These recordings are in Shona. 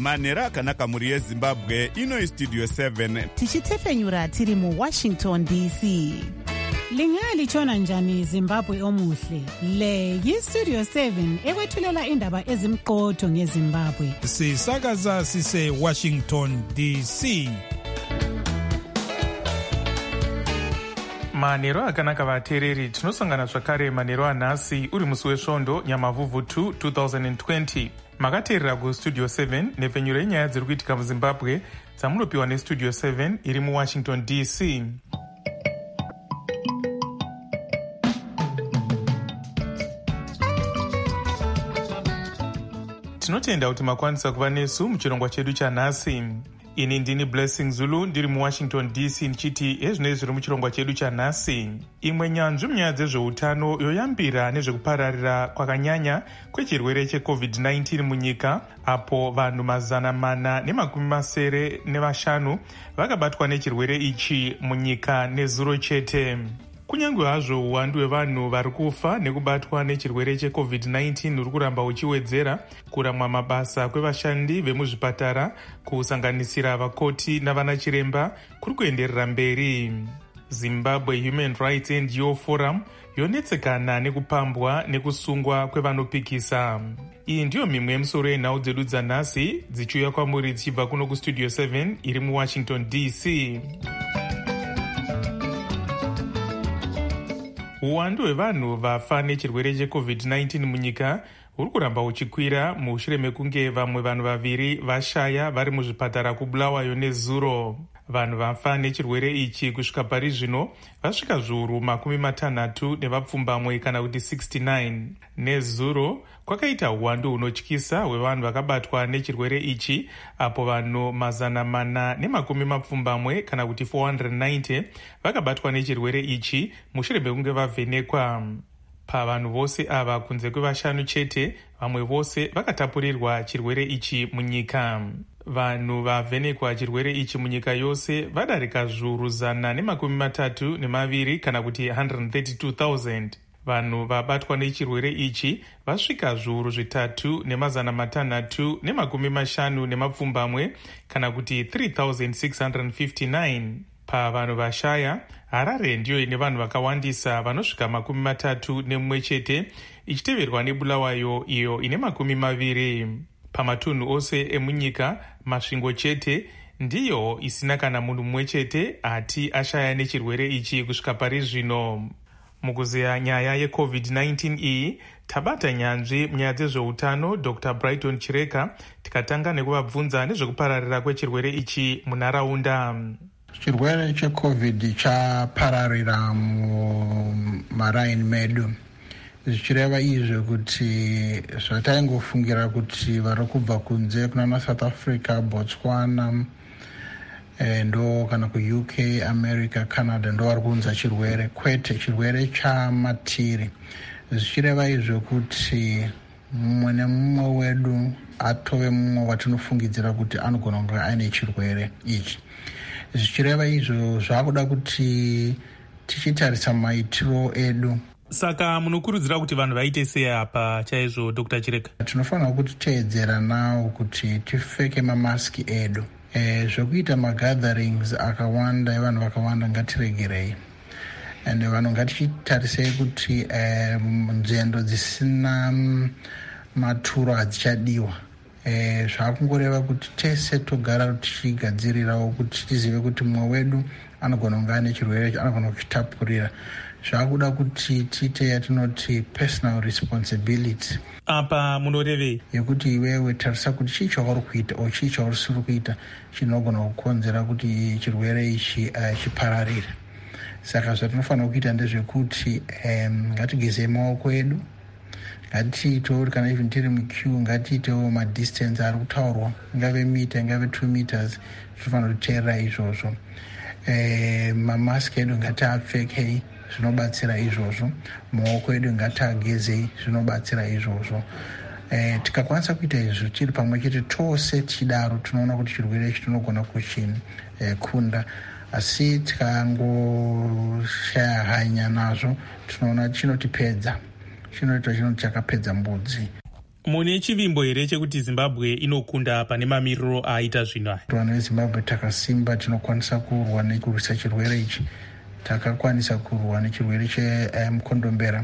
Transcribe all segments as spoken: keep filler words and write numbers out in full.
manhero akanaka mhuri yezimbabwe. Ino istudio seven tichitefenyura tiri muwashington D C. Lingalitshona njani Zimbabwe omuhle? Le yistudio seven ekwethulela indaba ezimqotho ngeZimbabwe. Sisakaza sise Washington D C. Manhero akanaka vateereri, tinosangana zvakare manhero anhasi uri musi wesvondo Nyamavhuvhu two twenty twenty. Makateerera kustudio seven nepfenyuro yenyaya dziri kuitika muZimbabwe dzamunopiwa nestudio seven iri muWashington D C. Tinotenda kuti makwanisa kuva nesu muchirongwa chedu chanhasi. Ini ndini Blessing Zulu ndiri muWashington D C ndichiti ezvinei zviri muchirongwa chedu chanhasi. Imwe nyanzvi munyaya dzezveutano yoyambira nezvekupararira kwakanyanya kwechirwere checovid nineteen munyika, apo vanhu mazana mana nemakumi masere nevashanu vakabatwa nechirwere ichi munyika nezuro chete. Kunyange hazvo uwandu hwevanhu vari kufa nekubatwa nechirwere checovid nineteen uri kuramba uchiwedzera, kuramwa mabasa kwevashandi vemuzvipatara kusanganisira vakoti navana chiremba kuri kuenderera mberi. Zimbabwe Human Rights N G O Forum yonetsekana nekupambwa nekusungwa kwevanopikisa. Iyi ndiyo mimwe yemisoro yenhau dzedu dzanhasi dzichiuya kwamuri dzichibva kuno kustudio seven iri muWashington D C. Uwandu hwevanhu vafa nechirwere checovid nineteen munyika uri kuramba uchikwira mushure mekunge vamwe vanhu vaviri vashaya vari muzvipatara kuBulawayo nezuro. Vanhu vafa nechirwere ichi kusvika pari zvino vasvika zviuru makumi matanhatu nevapfumbamwe kana kuti sixty-nine. Nezuro kwakaita uwandu hunotyisa hwevanhu vakabatwa nechirwere ichi, apo vanhu mazana mana nemakumi mapfumbamwe kana kuti four hundred ninety vakabatwa nechirwere ichi mushure mekunge vavhenekwa. Pavanhu vose ava kunze kwevashanu chete, vamwe vose vakatapurirwa chirwere ichi munyika. Vanhu vavhenekwa chirwere ichi munyika yose vadarika zviuru zana nemakumi matatu nemaviri kana kuti one hundred thirty-two thousand. Vanhu vabatwa nechirwere ichi vasvika zviuru zvitatu nemazana matanhatu nemakumi mashanu nemapfumbamwe kana kuti three thousand six hundred fifty-nine. Pavanhu vashaya, Harare ndiyo ine vanhu vakawandisa vanosvika makumi matatu nemumwe chete, ichiteverwa neBulawayo iyo ine makumi maviri. Pamatunhu ose emunyika, masvingo chete ndiyo isina kana munhu mumwe chete ati ashaya nechirwere ichi kusvika pari zvino. Mukuzeya nyaya yecovid nineteen iyi, tabata nyanzvi munyaya dzezveutano Doctor Brighton Chireka tikatanga nekuvabvunza nezvekupararira kwechirwere ichi munharaunda. Chirwere checovid chapararira mumaraini medu, zvichireva izvo kuti zvataingofungira kuti vari kubva kunze kunana South Africa, Botswana ndo kana ku U K, America, Canada ndo vari kuunza chirwere. Kwete, chirwere chamatiri. Zvichireva izvo kuti mumwe nemumwe wedu atove mumwe watinofungidzira kuti anogona kunge aine chirwere ichi. Zvichireva izvo zvakuda kuti tichitarisa maitiro edu. Saka munokurudzira kuti vanhu vaite sei apa chaizvo Doctor Chireka? Tinofanira kuti teedzera nawo kuti tifeke mamaski edu. E, zvokuita magatherings akawanda evanhu vakawanda ngatiregerei. And vanhu ngatichitarisei kuti e, nzendo dzisina maturo hadzichadiwa. E, zvakungoreva kuti tese togara tichigadzirirawo kuti tizive kuti mumwe wedu anogona kunge ane chirwere anogona kuchitapurira. Zvakuda kuti tiite yatinoti personal responsibility. Apa munorevei? Yekuti iwewe tarisa kuti chii chauri kuita o chii chaurisiri kuita chinogona kukonzera kuti chirwere ichi uh, chipararire. Saka zvatinofanira kuita ndezvekuti um, ngatigezei maoko edu, ngatiitewo kana even tiri muqueue ngatiitewo madistance ari kutaurwa, ingave mita ingave two meters, tinofanira kuteerera izvozvo. E, mamaski edu ngatiapfekei, zvinobatsira izvozvo. Maoko edu ngatiagezei, zvinobatsira izvozvo. E, tikakwanisa kuita izvo tiri pamwe chete tose tichidaro tinoona kuti chirwere ichi tinogona kuchikunda. Asi tikangoshaya hanya nazvo tinoona chinotipedza, chinoita chinoti chakapedza mbudzi. mune chivimbo here chekuti Zimbabwe inokunda pane mamiriro aita zvino aya? Vanhu veZimbabwe takasimba, tinokwanisa kurwa nekurwisa chirwere ichi. Takakwanisa kurwa nechirwere chemukondombera.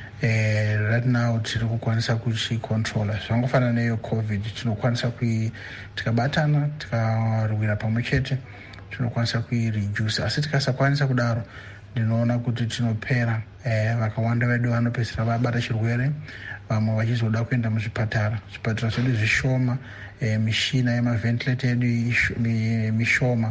Eh, right now tiri kukwanisa kuchikontrola. Zvangofanana neyo COVID, tinokwanisa kui tikabatana tikarwira pamwe chete tinokwanisa kuireduce. Asi tikasakwanisa kudaro, ndinoona kuti tinopera. Eh, vakawanda vedu vanopedzisira vabata chirwere, vamwe vachizoda kuenda muzvipatara. Zvipatara zvedu zvishoma, eh, mishina yemavhentileta edu mishoma.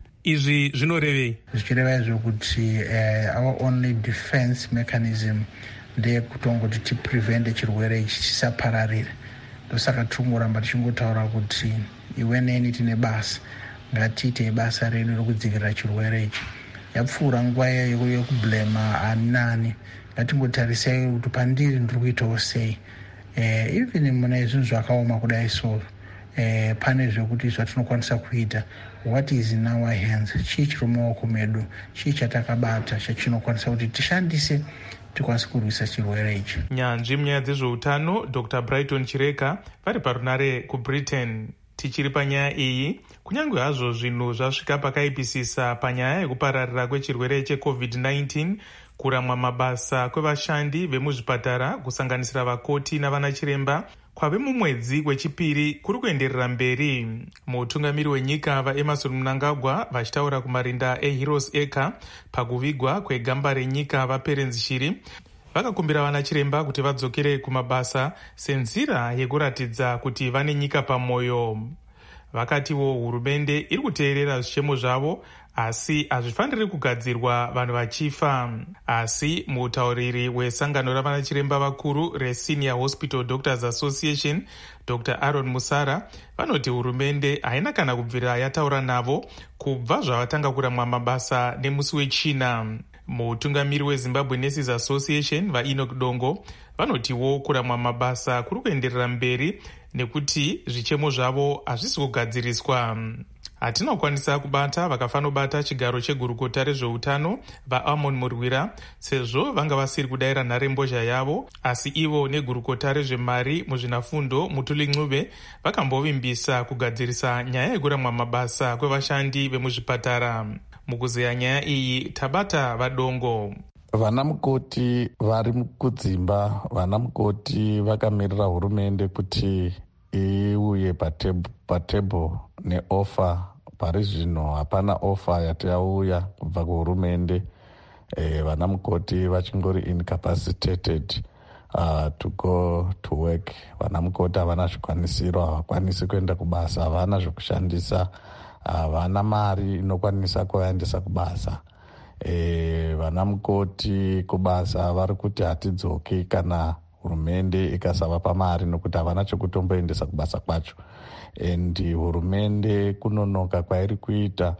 Izvi zvinorevei? Zvichireva zvokuti eh, our only defense mechanism ndeyekutongoti tiprevente chirwere ichi chisapararire. Ndosaka tongoramba tichingotaura kuti iwe neni tine basa, ngatiite basa redu rekudzivirira chirwere ichi. Yapfuura nguva yekublema ani nani, ngatingotarisai kuti pandiri ndiri kuitawo sei. Eh, even muna izvinhu zvakaoma kudai so eh, pane zvekuti zvatinokwanisa kuita. What is in our hands? Chii chiri mumaoko medu, chii chatakabata chachinokwanisa kuti tishandise tikwanisa kurwisa chirwere ichi. Nyanzvi munyaya dzezveutano Dr Brighton Chireka vari parunare kuBritain. Tichiri panyaya iyi, kunyange hazvo zvinhu zvasvika pakaipisisa panyaya yekupararira kwechirwere checovid nineteen, kuramwa mabasa kwevashandi vemuzvipatara kusanganisira vakoti navanachiremba kwave mumwedzi wechipiri kuri kuenderera mberi. Mutungamiri wenyika vaEmmerson Mnangagwa vachitaura kumarinda eHeroes Acre pakuvigwa kwegamba renyika vaPerens Shiri vakakumbira vanachiremba kuti vadzokere kumabasa senzira yekuratidza kuti vane nyika pamwoyo. Vakatiwo hurumende iri kuteerera zvichemo zvavo, asi hazvifaniri kugadzirwa vanhu vachifa. Asi mutauriri wesangano ravanachiremba vakuru reSenior Hospital Doctors Association Dr Aaron Musara vanoti hurumende haina kana kubvira yataura navo kubva zvavatanga kuramwa mabasa nemusi wechina. Mutungamiri weZimbabwe Nurses Association vaEnoch Dongo vanotiwo kuramwa mabasa kuri kuenderera mberi nekuti zvichemo zvavo hazvisi kugadziriswa. Hatina kukwanisa kubata vakafanobata chigaro chegurukota rezveutano vaAmon Murwira sezvo vanga vasiri kudayira nharembozha yavo, asi ivo negurukota rezvemari muzvinafundo Mutuli Ncube vakambovimbisa kugadzirisa nyaya yekuramwa mabasa kwevashandi vemuzvipatara. Mukuzeya nyaya iyi tabata vaDongo. Vana mukoti vari kudzimba, vana mukoti vakamirira hurumende kuti iuye patebho neofa. Pari zvino hapana ofa yati yauya kubva kuhurumende. E, vana mukoti vachingori incapacitated uh, to go to work. Vana mukoti havana zvikwanisiro, havakwanisi kuenda kubasa, havana zvokushandisa, havana mari inokwanisa kuvaendesa kubasa. E, vana mukoti kubasa vari kuti hatidzoki kana hurumende ikasavapa mari nokuti havana chokutomboendesa kubasa kwacho. And hurumende kunonoka kwairi kuita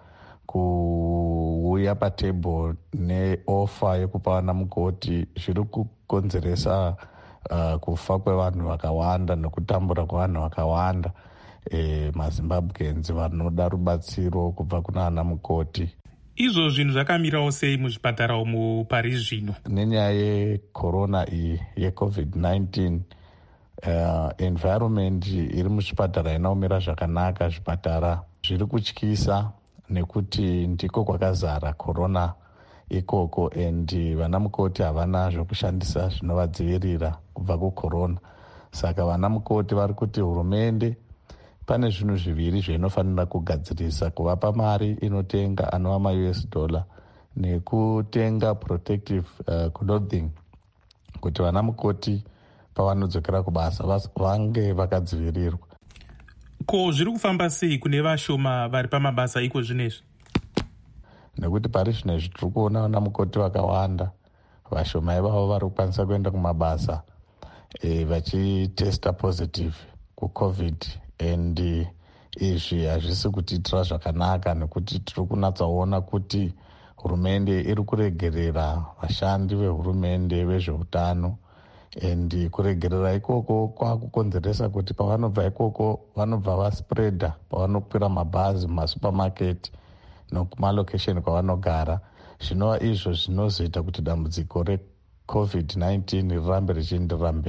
kuuya patebho neofa yekupa vana mukoti zviri kukonzeresa uh, kufa kwevanhu vakawanda nekutambura kwevanhu vakawanda. E, maZimbabweans vanoda rubatsiro kubva kuna vana mukoti. Izvo zvinhu zvakamirawo sei muzvipatara umu pari zvino? Nenyaya yecorona iyi yecovid nineteen, uh, environment iri muzvipatara inaomira zvakanaka. Zvipatara zviri kutyisa nekuti ndiko kwakazara corona ikoko, and vana mukoti havana zvokushandisa zvinovadzivirira kubva kucorona. Saka vana mukoti vari kuti hurumende pane zvinhu zviviri zvainofanira kugadzirisa: kuvapa mari inotenga anova ma-U S dollar nekutenga protective uh, clothing kuti vana mukoti pavanodzokera kubasa vange vakadzivirirwa. Ko zviri kufamba sei kune vashoma vari pamabasa iko zvinezvi? Nekuti pari zvinezvi tiri kuona vana mukoti vakawanda, vashoma ivavo vari kukwanisa kuenda kumabasa e, vachitesta positive kucovid. And uh, izvi hazvisi kutiitira zvakanaka nekuti tiri kunatsaona kuti hurumende iri kuregerera vashandi vehurumende vezveutano, and kuregerera ikoko kwakukonzeresa kuti pavanobva ikoko vanobva vaspreada pavanokwira mabhazi mumasupermarket nokumalokesheni kwavanogara. Zvinova izvo zvinozoita kuti dambudziko recovid nineteen rirambe richienderera mberi.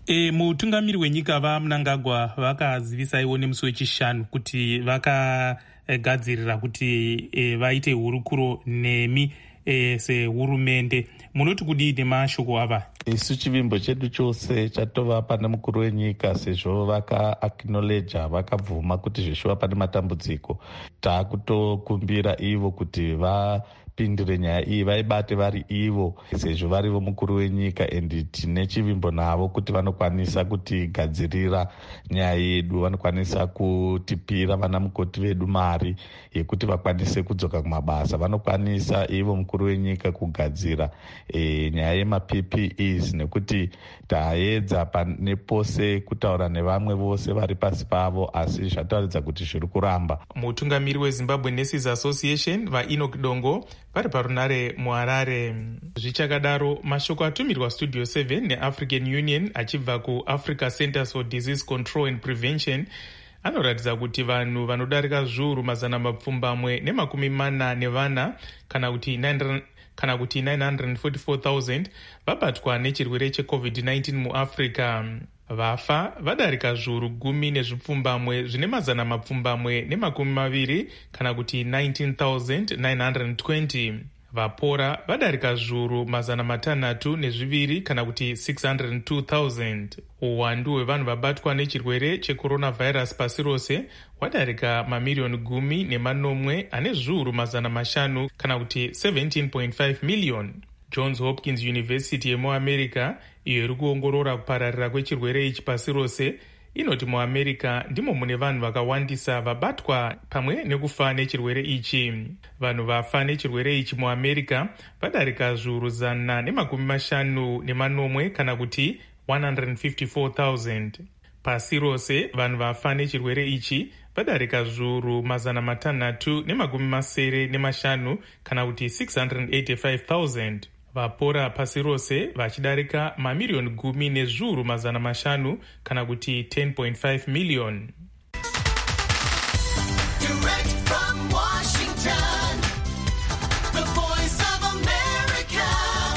E, mutungamiri wenyika vaMnangagwa vakazivisaiwo nemusi wechishanu kuti vakagadzirira kuti e, vaite hurukuro nemi e, sehurumende. Munoti kudii nemashoko ava? Isu chivimbo chedu chose chatova pane mukuru wenyika, sezvo vaka-acknowledge, vakabvuma kuti zvishuva pane matambudziko. Taakutokumbira ivo kuti vapindire nyaya iyi, vaibate vari ivo, sezvo varivo mukuru wenyika, endi tine chivimbo navo kuti vanokwanisa kutigadzirira nyaya yedu, vanokwanisa kutipira vana mukoti vedu mari yekuti vakwanise kudzoka kumabasa, vanokwanisa ivo mukuru wenyika kugadzira e, nyaya yema-P P Es, nekuti taedza nepose kutaura nevamwe vose vari pasi pavo, asi zvataridza kuti zviri kuramba. Mutungamiri weZimbabwe Nurses Association vaEnoch Dongo vari parunare muHarare. Zvichakadaro, mashoko atumirwa Studio seven neAfrican Union achibva kuAfrica Centers for Disease Control and Prevention anoratidza kuti vanhu vanodarika zviuru mazana mapfumbamwe nemakumi mana nevana kana kuti kana kuti nine hundred forty-four thousand vabatwa nechirwere checovid nineteen muAfrica. Vafa vadarika zviuru gumi nezvipfumbamwe zvine mazana mapfumbamwe nemakumi maviri kana kuti nineteen thousand nine hundred twenty. Vapora vadarika zviuru mazana matanhatu nezviviri kana kuti six hundred two thousand. Uwandu hwevanhu vabatwa nechirwere checoronavirus pasi rose hwadarika mamiriyoni gumi nemanomwe ane zviuru mazana mashanu kana kuti seventeen point five million. Johns Hopkins University yemuAmerica, iyo iri kuongorora kupararira kwechirwere ichi pasi rose, inoti muAmerica ndimo mune vanhu vakawandisa vabatwa pamwe nekufa nechirwere ichi. Vanhu vafa nechirwere ichi muAmerica vadarika zviuru zana nemakumi mashanu nemanomwe kana kuti one hundred fifty-four thousand. Pasi rose vanhu vafa nechirwere ichi vadarika zviuru mazana matanhatu nemakumi masere nemashanu kana kuti six hundred eighty-five thousand. Vapora pasi rose vachidarika mamiriyoni gumi nezviuru mazana mashanu kana kuti ten point five million. Direct from Washington, the voice of America,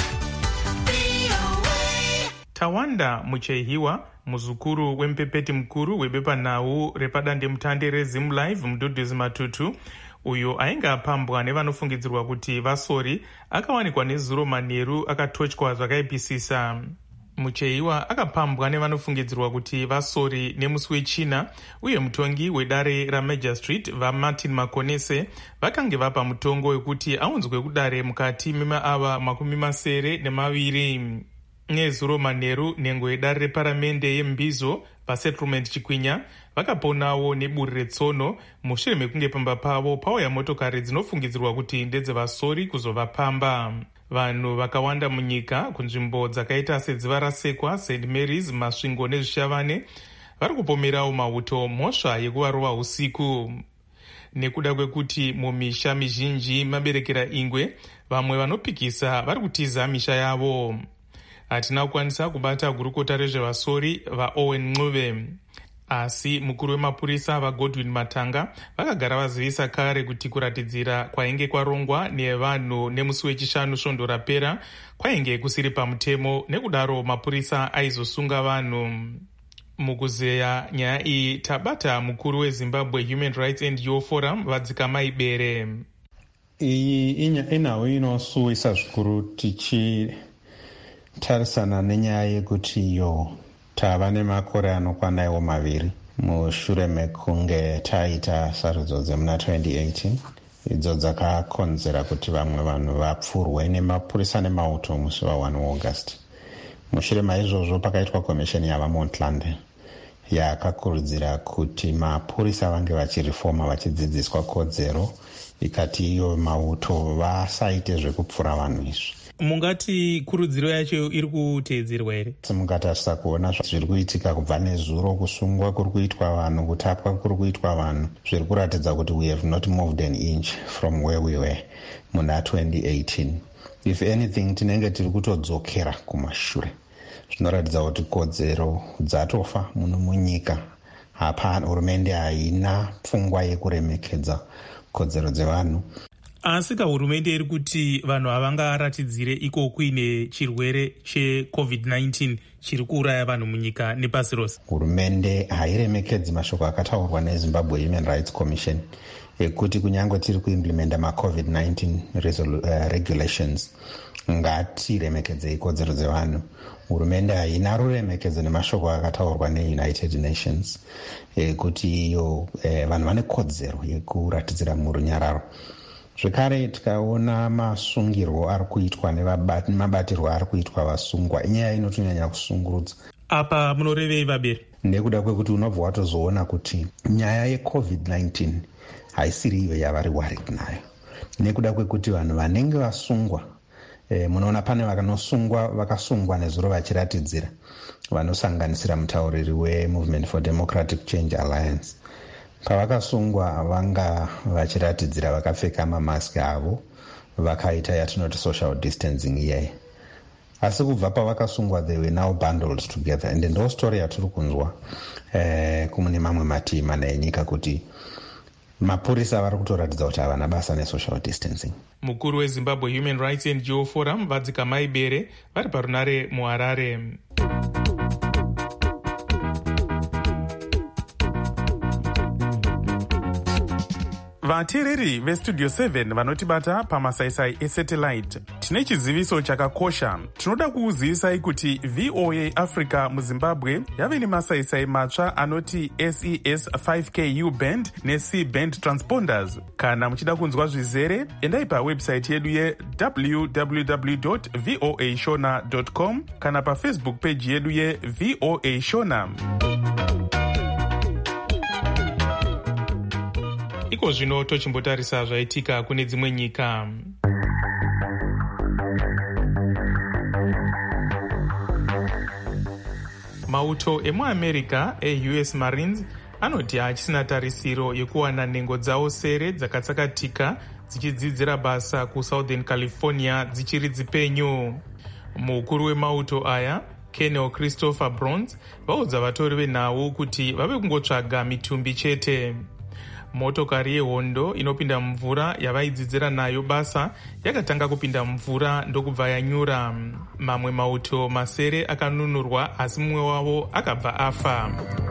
V O A. Tawanda Muchehiwa, muzukuru wempepeti mkuru webepanhau repadandemutande reZimLive Mduduzi Matutu, uyo ainge apambwa nevanofungidzirwa kuti vasori, akawanikwa nezuro manheru akatotywa zvakaipisisa. Muchehiwa akapambwa nevanofungidzirwa kuti vasori nemusi wechina, uye mutongi wedare raMajor Street vaMartin Makonese vakange vapa mutongo wekuti aunzwe kudare mukati memaava makumi masere nemaviri. Nezuro manheru nhengo yedare reparamende yeMbizo pasettlement Chikwinya vakaponawo neburi retsono mushure mekunge pamba pavo pauya motokari dzinofungidzirwa kuti ndedzevasori kuzovapamba. Vanhu vakawanda munyika kunzvimbo dzakaita sedziva rasekwa, Saint Mary's, Masvingo nezvishavane vari kupomerawo mauto mhosva yekuvarova usiku. Nekuda kwekuti mumisha mizhinji maberekera ingwe, vamwe vanopikisa vari kutiza misha yavo. Hatina kukwanisa kubata gurukota rezvevasori vaOwen Ncube, asi mukuru wemapurisa vaGodwin Matanga vakagara vazivisa kare kuti kuratidzira kwainge kwarongwa nevanhu nemusi wechishanu svondo rapera kwainge kusiri pamutemo, nekudaro mapurisa aizosunga vanhu. Mukuzeya nyaya iyi tabata mukuru weZimbabwe Human Rights N G O Forum Vadzikamai Bere. Iyi inawo inosuwisa zvikuru tichi tarisana nenyaya yekuti yo tava nemakore anokwanaiwo maviri mushure mekunge taita sarudzo dzemuna twenty eighteen idzo dzakakonzera kuti vamwe vanhu vapfurwe nemapurisa nemauto musi wa one August. Mushure maizvozvo pakaitwa komisheni yavaMontland yakakurudzira kuti mapurisa vange vachirifoma vachidzidziswa kodzero, ikati iyo mauto vasaite zvekupfura vanhu izvi. Mungati kurudziro yacho iri kuteedzerwa here? Mungatarisa kuona zviri kuitika kubva nezuro, kusungwa kuri kuitwa vanhu, kutapwa kuri kuitwa vanhu, zviri kuratidza kuti we have not moved an inch from where we were muna twenty eighteen. If anything, tinenge tiri kutodzokera kumashure. Zvinoratidza kuti kodzero dzatofa muno munyika. Hapana, hurumende haina pfungwa yekuremekedza kodzero dzevanhu. asi hurumende iri kuti vanhu havangaratidzire iko kuine chirwere checovid nineteen chiri kuuraya vanhu munyika nepasi rose. Hurumende hairemekedzi mashoko akataurwa nezimbabwe human rights commission ekuti kunyange tiri kuimplementa macovid nineteen uh, regulations ngatiremekedze kodzero dzevanhu. Hurumende haina ruremekedzo nemashoko akataurwa neunited nations ekuti iyo eh, vanhu vane kodzero yekuratidzira murunyararo. Zvekare tikaona masungirwo ari kuitwa nemabatirwo ari kuitwa vasungwa, inyaya inotonyanya kusungurudza. Apa munorevei vaberi? Nekuda kwekuti unobva watozoona kuti nyaya yecovid nineteen haisiri iyo yavari worried nayo, nekuda kwekuti vanhu vanenge vasungwa e, munoona pane vakanosungwa vakasungwa nezuro vachiratidzira, vanosanganisira mutauriri weMovement for Democratic Change Alliance. Pavakasungwa vanga vachiratidzira vakapfeka mamaski avo, vakaita yatinoti social distancing iyayi. Asi kubva pavakasungwa they were now bundled together, and ndo story yatiri kunzwa eh, kumune mamwe mativi mana enyika kuti mapurisa vari kutoratidza kuti havana basa nesocial distancing. Mukuru weZimbabwe Human Rights N G O Forum Vadzika Maibere vari parunare muHarare. Vateereri vestudio seven vanotibata pamasaisai esatellite, tine chiziviso chakakosha. Tinoda kukuzivisai kuti V O A Africa muZimbabwe yave nemasaisai matsva anoti S E S five K U band neC band transponders. Kana muchida kunzwa zvizere, endai pawebsite yedu ye w w w dot v o a shona dot com kana pafacebook page yedu ye V O A Shona. Iko zvino tochimbotarisa zvaitika kune dzimwe nyika. Mauto emuAmerica e-U S Marines anoti hachisina tarisiro yekuwana nhengo dzavo sere dzakatsakatika dzichidzidzira basa kuSouthern California dzichiri dzipenyu. Mukuru wemauto aya Colonel Christopher Bronze vaudza vatori venhau kuti vave kungotsvaga mitumbi chete. Motokari yehondo inopinda mvura yavaidzidzira nayo basa yakatanga kupinda mvura ndokubva yanyura. Mamwe mauto masere akanunurwa asi mumwe wavo akabva afa.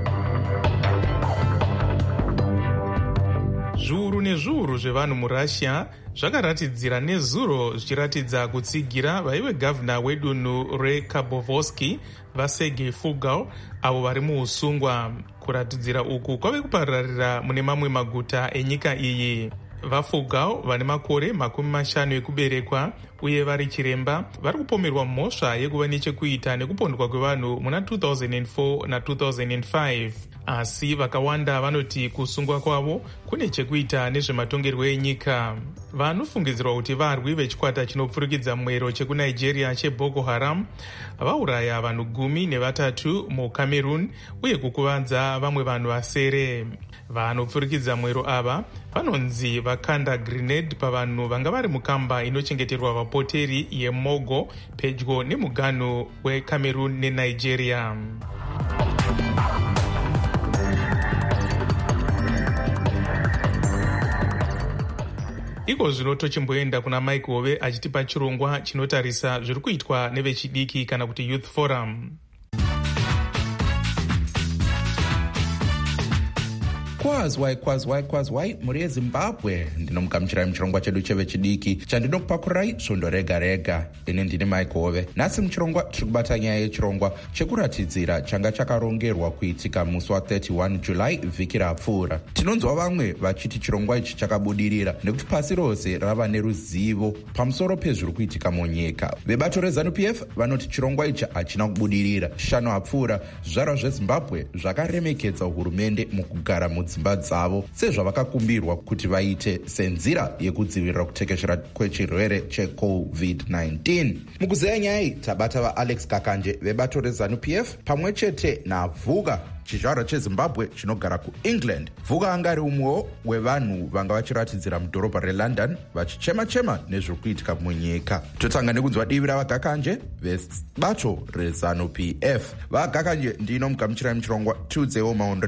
Zviuru nezviuru zvevanhu muRussia zvakaratidzira nezuro zvichiratidza kutsigira vaive gavhuna wedunhu reKhabovsky vaSergei Fugel avo vari muusungwa. Kuratidzira uku kwave kupararira mune mamwe maguta enyika iyi. VaFugel vane makore makumi mashanu ekuberekwa uye vari chiremba vari kupomerwa mhosva yekuva nechekuita nekupondwa kwevanhu muna two thousand four na two thousand five. Asi vakawanda vanoti kusungwa kwavo kune chekuita nezvematongerwo enyika. Vanofungidzirwa kuti varwi vechikwata chinopfurikidza mwero chekunigeria cheBoko Haram vauraya vanhu gumi nevatatu muCameroon uye kukuvadza vamwe vanhu vasere. Vanopfurikidza mwero ava vanonzi vakanda grenade pavanhu vanga vari mukamba inochengeterwa vapoteri yeMogo pedyo nemuganhu weCameroon neNigeria. Iko zvino tochimboenda kuna Mike Hove achitipa chirongwa chinotarisa zviri kuitwa nevechidiki kana kuti Youth Forum. kwazwai kwazwai kwazwai muri yezimbabwe ndinomugamuchirai muchirongwa chedu chevechidiki chandinokupakurai svondo rega rega. ini ndini Mike Hove. Nhasi muchirongwa tiri kubata nyaya yechirongwa chekuratidzira changa chakarongerwa kuitika musi wa31 July vhiki rapfuura. Tinonzwa vamwe vachiti chirongwa ichi chakabudirira nekuti pasi rose rava neruzivo pamusoro pezviri kuitika munyika. Vebato reZANU-P F vanoti chirongwa ichi hachina kubudirira. Shano hapfuura zvizvarwa zveZimbabwe zvakaremekedza hurumende mukugara mudzi dzimba dzavo sezvavakakumbirwa kuti vaite senzira yekudzivirira kutekeshera kwechirwere checovid nineteen. Mukuzeya nyaya tabata vaAlex Kakanje vebato reZANU-P F pamwe chete naVuka chizvarwa cheZimbabwe chinogara kuEngland. Vuka anga ari umwewo wevanhu vanga vachiratidzira mudhorobha reLondon vachichema-chema nezviri kuitika munyika. Totanga nekunzwa divi ravagakanje vebato reZANU-P F. Vagakanje ndinomugamuchirai muchirongwa tiudzewo maonero enyu.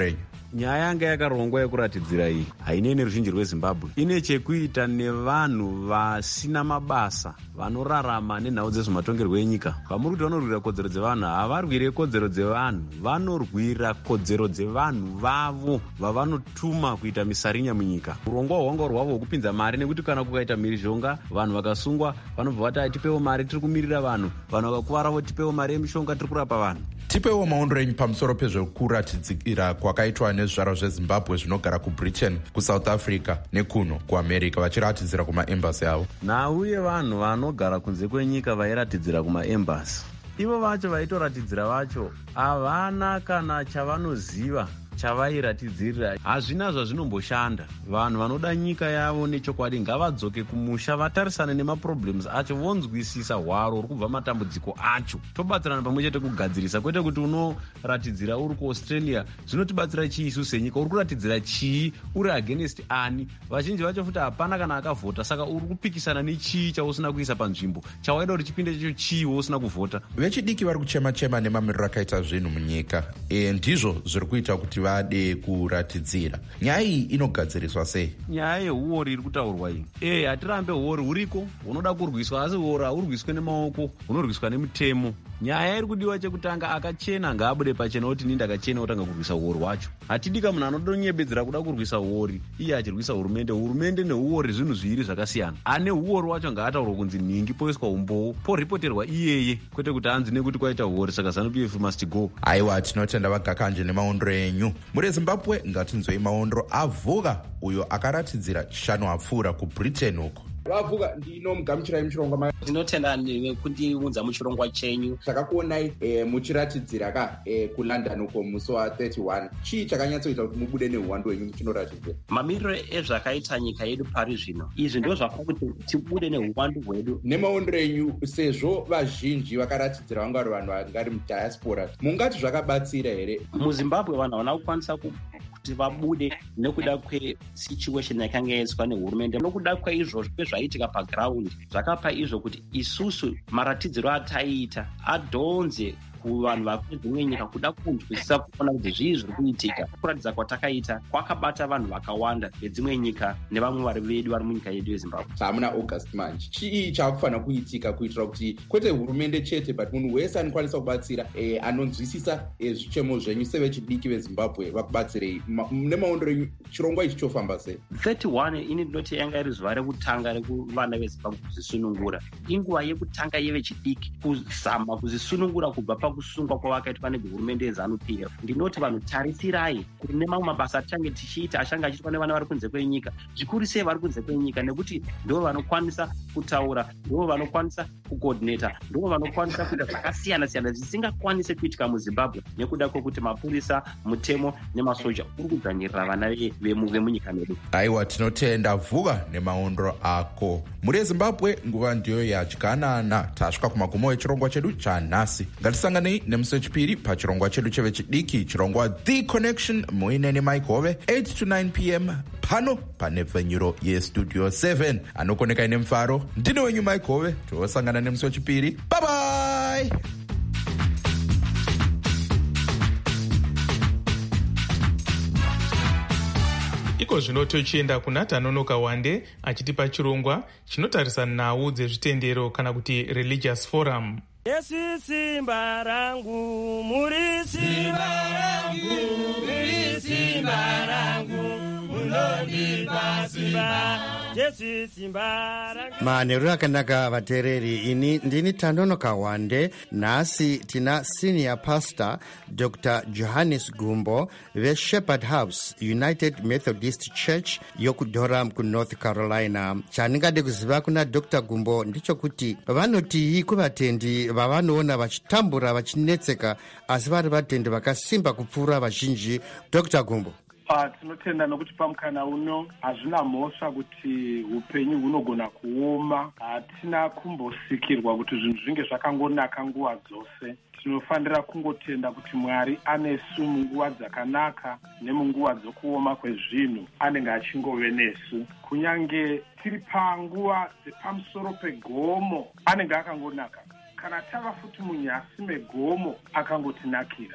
nyaya yanga yakarongwa yekuratidzira iyi hainei neruzhinji rwezimbabwe, ine chekuita nevanhu vasina mabasa vanorarama nenhau dzezvematongerwo enyika. Vamuri kuti vanorwira kodzero dzevanhu, havarwire kodzero dzevanhu, vanorwira kodzero dzevanhu vavo vavanotuma kuita misarinya munyika. Urongwa hwanga hwavo hwekupinza mari, nekuti kana kukaita mhirizhonga vanhu vakasungwa vanobva vati tipewo mari, tiri kumirira vanhu, vanhu vakakuvarawo tipewo mari yemishonga, tiri kurapa vanhu. Tipewo maondro enyu pamusoro pezvekuratidzira kwakaitwa nezvizvarwa zvezimbabwe zvinogara kubritain, kusouth africa nekuno kuamerica vachiratidzira kumaembasi avo. Nhau yevanhu vanogara kunze kwenyika vairatidzira kumaembasi, ivo vacho vaitoratidzira vacho havana kana chavanoziva chavairatidzirira. Hazvina zvazvinomboshanda. Vanhu vanoda nyika yavo nechokwadi ngavadzoke kumusha, vatarisane nemaproblems acho, vonzwisisa hwaro uri kubva matambudziko acho, tobatsirana pamwe chete kugadzirisa, kwete kuti unoratidzira uri kuaustralia zvinotibatsira chii isu senyika, uri kuratidzira chii, uri against ani. Vazhinji vacho futi hapana kana akavhota, saka uri kupikisana nechii chausina kuisa panzvimbo, chawaida kuti chipinde chacho chii wousina kuvhota. Vechidiki vari kuchema-chema nemamiriro akaita zvinhu munyika, e, ndizvo zviri kuita kuti vade kuratidzira. Nyaya iyi inogadziriswa sei? Nyaya yehuori iri kutaurwa iyi, e hatirambe huori huriko hunoda kurwiswa, asi huori haurwiswe nemaoko, hunorwiswa nemutemo. Nyaya iri kudiwa chekutanga, akachena ngaabude pachena kuti nini ndakachena otanga kurwisa huori hwacho. Hatidika munhu anodonyebedzera kuda kurwisa huori iye achirwisa hurumende. Hurumende nehuori zvinhu zviviri zvakasiyana. Ane huori hwacho ngaataurwa kunzi nhingi poiswa umbowo, poripoterwa iyeye, kwete kuti anzi nekuti kwaita huori saka ZANU P F must go. Aiwa, tinotenda vagakanje nemaondro enyu. Muri Zimbabwe ngatinzwei maondro avhuga uyo akaratidzira chishanu apfuura kubritain uko. Vavuga ndinomugamuchirai muchirongwa. Ndinotenda kundiunza muchirongwa chenyu. Takakuonai e, muchiratidzira ka e, kuLondon uko musi wa thirty-one. Chii chakanyatsoita kuti mubude neuwandu hwenyu muchinoratidzira? Mamiriro ezvakaita nyika yedu pari zvino, izvi ndo zvakaita kuti tibude neuwandu hwedu. Nemaondro enyu, sezvo vazhinji vakaratidzira vanga vari vanhu vangari mudiaspora, mungati zvakabatsira here? MuZimbabwe vanhu havana kukwanisa ku kuti vabude nekuda kwesituation yakanga yaiswa nehurumende, nokuda kwaizvozvo kwezvaiitika paground zvakapa izvo kuti isusu maratidziro ataiita adhonze kuvanhu vakuzvimwe nyika kuda kunzwisisa kuona kuti zvii zviri kuitika. Kuratidza kwatakaita kwakabata vanhu vakawanda vedzimwe nyika nevamwe vari vedu vari munyika yedu yeZimbabwe. Hamuna August manje, chii chakufanira kuitika kuitira kuti kwete hurumende chete but munhu wese anokwanisa kubatsira e, anonzwisisa e, zvichemo zvenyu sevechidiki veZimbabwe vakubatsirei? Nemaondro enyu chirongwa ichi chofamba sei? thirty-one ini ndinoti yanga iri zuva rekutanga rekuvana veZimbabwe kuzisunungura, inguva yekutanga yevechidiki kuzama kuzisunungura kubva pakusungwa kwavakaitwa nehurumende yeZANU P F. Ndinoti vanhu tarisirai kuti nemamwe mabasa atichange tichiita achange achiitwa nevana vari kunze kwenyika, zvikuru sei vari kunze kwenyika, nekuti ndo vanokwanisa kutaura, ndo vanokwanisa kucoordinata, ndo vanokwanisa kuita zvakasiyana-siyana zvisingakwanise kuitika muZimbabwe nekuda kwokuti mapurisa, mutemo nemasoja uri kudzvanyirira vana vemunyika medu. Aiwa, tinotenda Vuga nemaondro ako. Muri Zimbabwe nguva ndiyo yadyanana. Tasvika kumagumo echirongwa chedu chanhasi. Ngatisanganei nemusi wechipiri pachirongwa chedu chevechidiki, chirongwa The Connection, muine neMike Hove, eight to nine p m pano panepfenyuro yestudio seven. Anokonekai nemufaro, ndino wenyu Mike Hove. Tosangana nemusi wechipiri. Bye bye. Iko zvino tochienda kuna Tanonoka Wande achitipa chirongwa chinotarisa nhau dzezvitendero kana kuti religious forum. Yesu simba rangu, muri simba rangu, muri simba rangu, munondipa simba. Yesu simba rangu. Manheru akanaka vateereri, ini ndini Tanonoka Wande. Nhasi tina senior pastor Doctor Johannes Gumbo veShepherd House United Methodist Church yokuDurham kuNorth Carolina. Chandingade kuziva kuna Doctor Gumbo ndichokuti vanotii kuvatendi vavanoona vachitambura vachinetseka asi vari vatendi vakasimba kupfuura vazhinji. Doctor Gumbo. Ah, tinotenda nokuti pamukana uno hazvina mhosva kuti upenyu hunogona kuoma. Hatina kumbosikirwa kuti zvinhu zvinge zvakangonaka nguva dzose. Tinofanira kungotenda kuti Mwari anesu munguva dzakanaka nemunguva dzokuoma kwezvinhu anenge achingove nesu. Kunyange tiri panguva dzepamusoro pegomo anenge akangonaka. Kana tava futi munyasi megomo akangotinakira.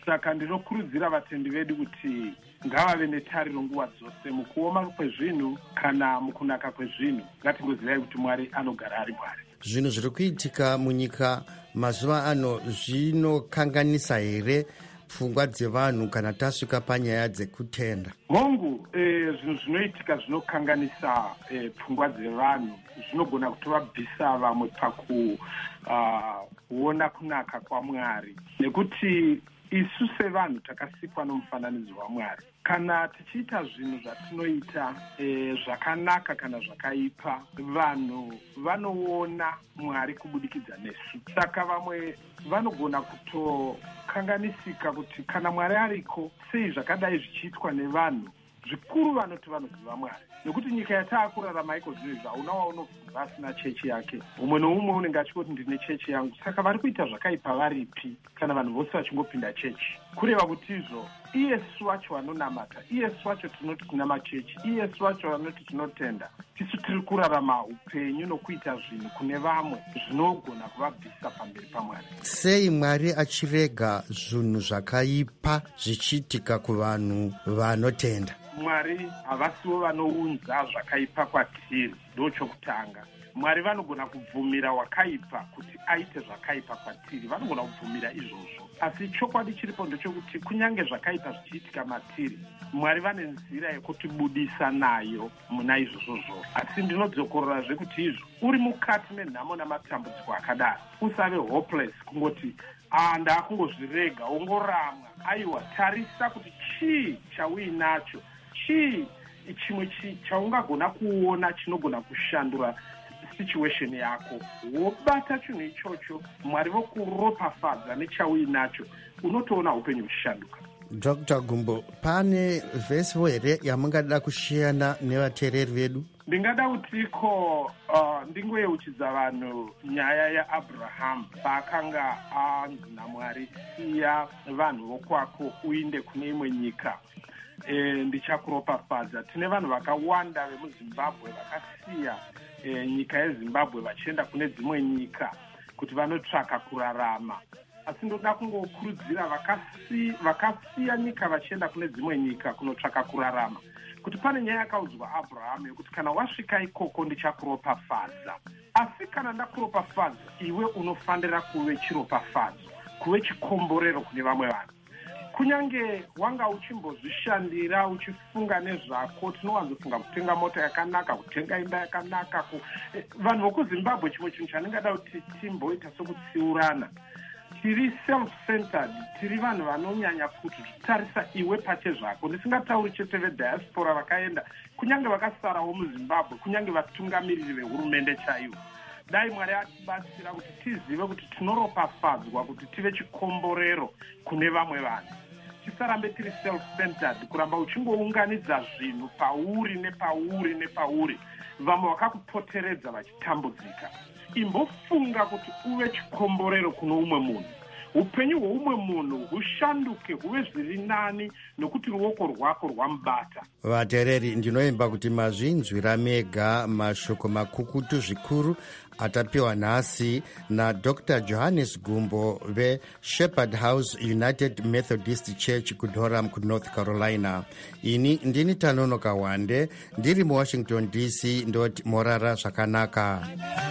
saka ndinokurudzira vatendi vedu kuti ngavave netariro nguva dzose mukuoma kwezvinhu kana mukunaka kwezvinhu. Ngatingozivai kuti Mwari anogara ari Mwari. Zvinhu zviri kuitika munyika mazuva ano zvinokanganisa here pfungwa dzevanhu kana tasvika panyaya dzekutenda? Hongu, eh, zvinhu zvinoitika zvinokanganisa eh, pfungwa dzevanhu, zvinogona kutovabvisa vamwe paku uh, kuona kunaka kwaMwari, nekuti isu sevanhu takasikwa nomufananidzo waMwari. Kana tichiita zvinhu zvatinoita e, zvakanaka kana zvakaipa, vanhu vanoona Mwari kubudikidza nesu. Saka vamwe vanogona kutokanganisika kuti kana Mwari ariko, sei zvakadai zvichiitwa nevanhu, zvikuru vanoti vanoziva Mwari. Nekuti nyika yataakurarama iko zvino izvi hauna waunobva asina chechi yake. Umwe noumwe unenge achingoti ndine chechi yangu. Saka vari kuita zvakaipa varipi kana vanhu vose vachingopinda chechi? Kureva kuti izvo iyesu wacho vanonamata, iyesu wacho tinoti kuna machechi, iyesu wacho vanoti tinotenda, tisu tiri kurarama upenyu nokuita zvinhu kune vamwe zvinogona kuvabvisa pamberi paMwari. Sei Mwari achirega zvinhu zvakaipa zvichiitika kuvanhu vanotenda? Mwari havasiwo vanounza zvakaipa kwatiri, ndochokutanga. Mwari vanogona kubvumira wakaipa kuti aite zvakaipa kwatiri, vanogona kubvumira izvozvo. Asi chokwadi chiripo ndechokuti kunyange zvakaipa zvichiitika matiri, Mwari vane nzira yekutibudisa nayo muna izvozvo. Asi ndinodzokorora kuti izvo uri mukati menhamo namatambudziko akadaro, usave hopeless kungoti ah ndakungozvirega, ungoramwa. Aiwa, tarisa kuti chii chauinacho, chii chimwe chaungagona kuona chinogona kushandura situation yako, wobata chinhu ichocho, Mwari vokuropafadza nechauinacho, unotoona upenyu uchishanduka. Doctor Gumbo, pane vhesiwo here yamungada kushiyana nevateereri vedu? Ndingada kutiko uh, ndingoyeuchidza vanhu nyaya yaAbraham paakanga anzi naMwari, siya vanhu vokwako uinde kune imwe nyika, e, ndichakuropafadza. Tine vanhu vakawanda vemuZimbabwe vakasiya e, nyika yeZimbabwe vachienda kune dzimwe nyika kuti vanotsvaka kurarama. Asi ndoda kungokurudzira vakasi, vakasiya nyika vachienda kune dzimwe nyika kunotsvaka kurarama, kuti pane nyaya yakaudzwa Abraham yokuti kana wasvika ikoko ndichakuropafadza. Asi kana ndakuropafadza, iwe unofanira kuve chiropafadzo, kuve chikomborero kune vamwe vanhu. Kunyange wanga uchimbozvishandira uchifunga nezvako, tinowanzofunga kutenga mota yakanaka, kutenga imba yakanaka. Ku... Eh, vanhu vokuZimbabwe chimwe chinhu chandingada kuti timboita sokutsiurana. Tiri self-centered, tiri vanhu vanonyanya kuti tarisa iwe pache zvako. Ndisingatauri chete vediaspora vakaenda, kunyange vakasarawo muZimbabwe, kunyange vatungamiriri vehurumende chaivo. Dai Mwari atibatsira kuti tizive kuti tinoropafadzwa, kuti tive chikomborero kune vamwe vanhu. Tisarambe tiri self-centered, kuramba uchingounganidza zvinhu pauri nepauri nepauri, vamwe vakakupoteredza vachitambudzika. Imbofunga kuti uve chikomborero kuno umwe munhu. Upenyu hwoumwe munhu hushanduke huve zviri nani nokuti ruoko rwako rwamubata. Vateereri, ndinoimba kuti mazvinzwira mega mashoko makukutu zvikuru atapiwa nhasi naDr Johannes Gumbo veShepherd House United Methodist Church kuDurham kuNorth Carolina. Ini ndini Tanonoka Wande, ndiri muWashington D C, ndoti morara zvakanaka.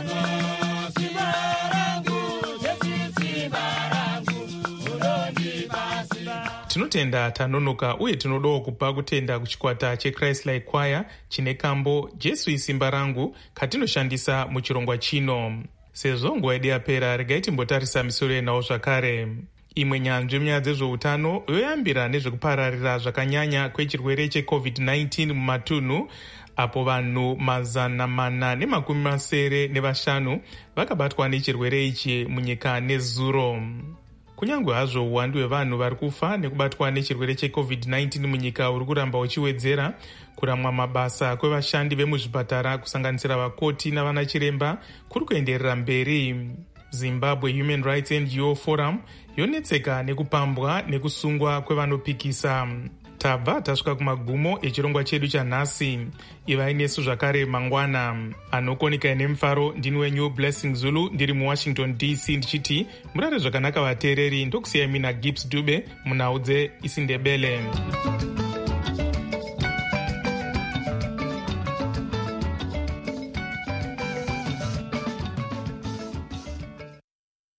Tinotenda Tanonoka uye tinodawo kupa kutenda kuchikwata cheChrist-like Choir chine kambo Jesu isimba rangu katinoshandisa muchirongwa chino. Sezvo nguva yedu yapera, regai timbotarisa misoro yenawo zvakare. Imwe nyanzvi munyaya dzezveutano yoyambira nezvekupararira zvakanyanya kwechirwere checovid nineteen mumatunhu, apo vanhu mazana mana nemakumi masere nevashanu vakabatwa nechirwere ichi munyika nezuro. Kunyange hazvo uwandu hwevanhu vari kufa nekubatwa nechirwere checovid nineteen munyika uri kuramba uchiwedzera, kuramwa mabasa kwevashandi vemuzvipatara kusanganisira vakoti navana chiremba kuri kuenderera mberi. Zimbabwe Human Rights N G O Forum yonetseka nekupambwa nekusungwa kwevanopikisa. tabva tasvika kumagumo echirongwa chedu chanhasi. Ivai nesu zvakare mangwana. Anokonika nemufaro ndini wenyu Blessing Zulu ndiri muwashington D C ndichiti murare zvakanaka vateereri. Ndokusiyai mina Gibbs Dube munhau dzeIsindebele.